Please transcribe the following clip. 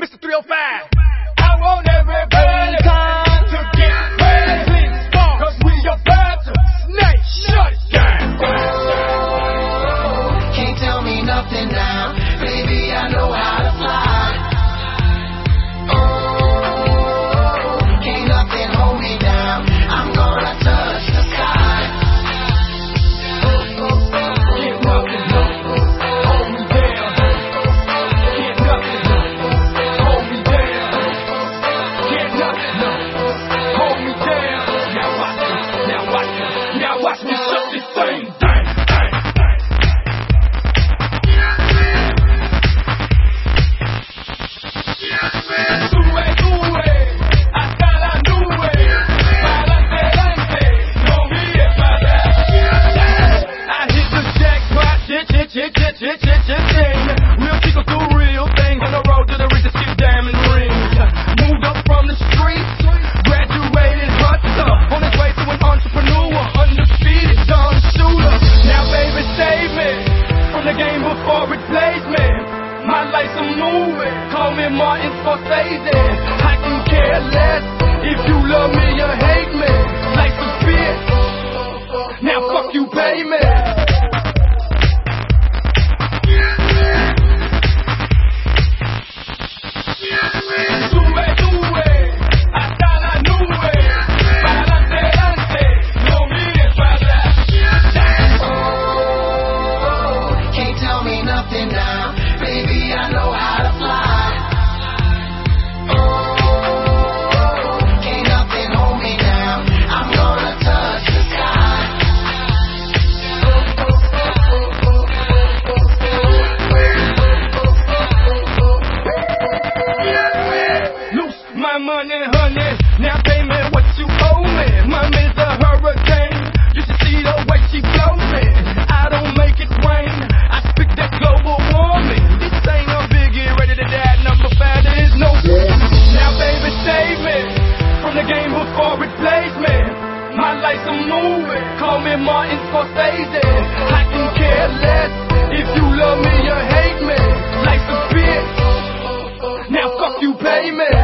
Mr. 305. I want everybody to get ready, cause we about to snake shut it down. Can't tell me nothing now, baby, I know how to fly. Oh, can't nothing hold me down, I'm gonna touch the sky. Can't nothing hold me down. Can't nothing hold me down. Can't nothing hold me down. Now watch me shut this thing down. Real people do real things on the road to the richest few diamond rings. Moved up from the streets, graduated hustler, on his way to an entrepreneur, undefeated Don Shooter. Now baby save me from the game before it plays me. My life's a movie, call me Martin Scorsese. I can care less if you love me or hate me. Life's a bitch, now fuck you pay me. Now, baby, I know how to fly. Oh, can't nothing hold me down, I'm gonna touch the sky. Loose my money, honey, now pay me what you owe me. Mommy's a hurricane, you should see the way she blows me. I don't make it rain, I speak that global warming. This ain't a biggie, ready to die, number 5, there is no now baby save me from the game before it plays me. My life's a movie, call me Martin Scorsese. I can care less if you love me or hate me. Life's a bitch, now fuck you pay me.